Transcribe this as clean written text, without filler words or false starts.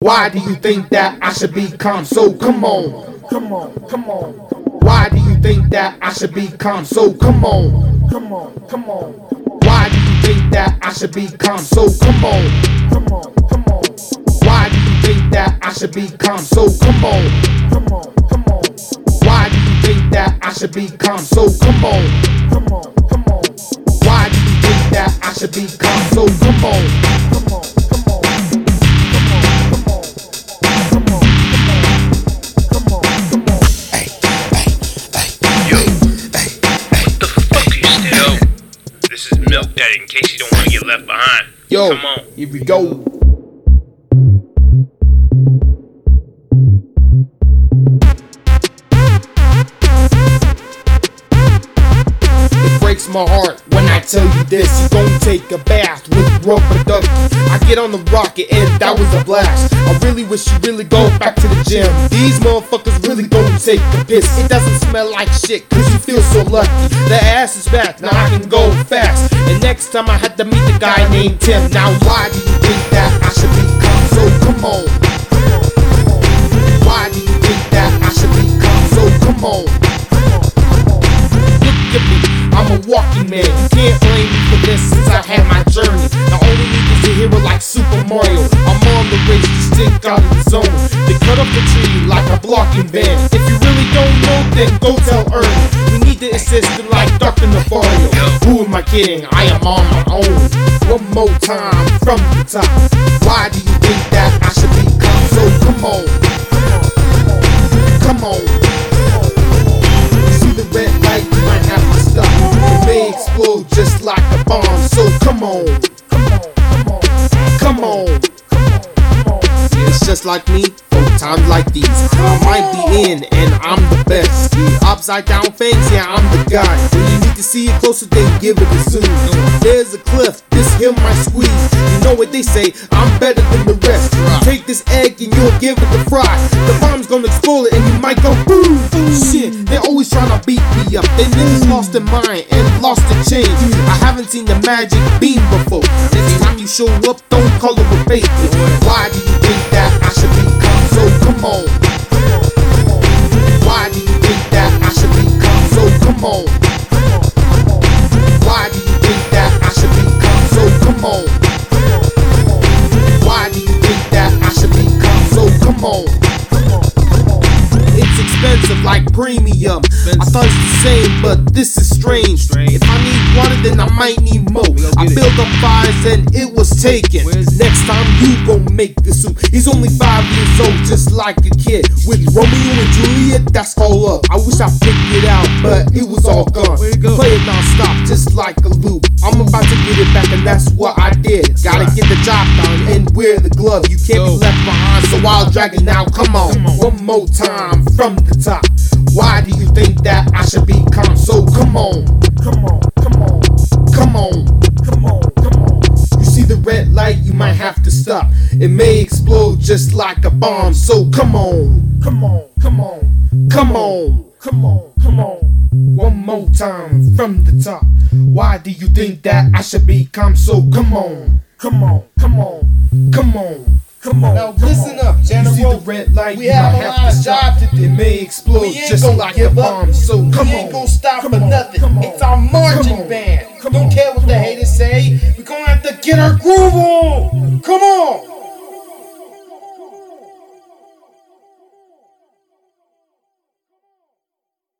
Why do you think that I should be calm? So come on, come on, come on. Why do you think that I should be calm? So come on, come on, come on. Why do you think that I should be calm? So come on, come on, come on. Why do you think that I should be calm? So come on, come on, come on. Why do you think that I should be calm? So come on, come on, come on. Why do you think that I should be calm? So come on, come on, come on. This is Milk Daddy, in case you don't want to get left behind. Yo, come on. Here we go. It breaks my heart when I tell you this. You gon' take a bath with rubber ducky. I get on the rocket and that was a blast. I really wish you really go back to the gym. These motherfuckers really gon' take the piss. It doesn't smell like shit cause you feel so lucky. The ass is back, now I can go fast. And next time I had to meet the guy named Tim. Now why do you think that I should be calm? So come on. Why do you think that I should be calm? So come on. Look at me, I'm a walking man. You can't blame me for this since I had my journey. The only niggas a hero like Super Mario. I'm on the race to stick out of the zone. They cut up the tree like a blocking van. If you really don't know, then go tell Ernie. We need the assistant like Dr. Nafario. Who am I kidding? I am on my own. One more time from the top. Why do you think that I should be calm? So come on. Come on. You see the red light, you might have to stop. It may explode just like a bomb. So come on. Come on. It's just like me, for times like these. I might be in and I'm the best. Upside down fangs, yeah, I'm the guy. When you need to see it closer, then give it a zoom. There's a cliff, this hill might squeeze. You know what they say, I'm better than the rest. Take this egg and you'll give it a fry. The bomb's gonna explode it and you might go boom. Shit, they always tryna beat me up. They niggas lost their mind and lost their change. I haven't seen the magic beam before. Next time you show up, don't call it a fake. Why do you think that I should be calm? So come on. Why do you think that I should be calm? So come on. Why do you think that I should be calm? So come on. Why do you think that I should be calm? So come on. It's expensive like premium. I thought it's the same, but this is strange. If I need water, then I might need more. I built up fires and it was taken. Next time you gon' make the soup. He's only 5 years old, just like a kid. With Romeo and Juliet, that's all up. I wish I picked it out, but it was all gone. Play it non-stop, just like a loop. I'm about to get it back and that's what I did. Gotta get the job done and wear the glove. You can't be left behind, so I'll drag it now. Come on, one more time from the top. Why do you think that I should be calm? So come on. Come on, come on. Come on, come on, come on. You see the red light, you might have to stop. It may explode just like a bomb. So come on. Come on, come on. Come on. Come on, come on. One more time from the top. Why do you think that I should be calm? So come on. Come on, come on. Come on. Come on. Now listen up, General. You see the red light, we have a lot of job to do. It may explode just like a bomb. So come on. We ain't gonna stop for nothing. It's our marching band. Don't care what the haters say. We're gonna have to get our groove on. Come on.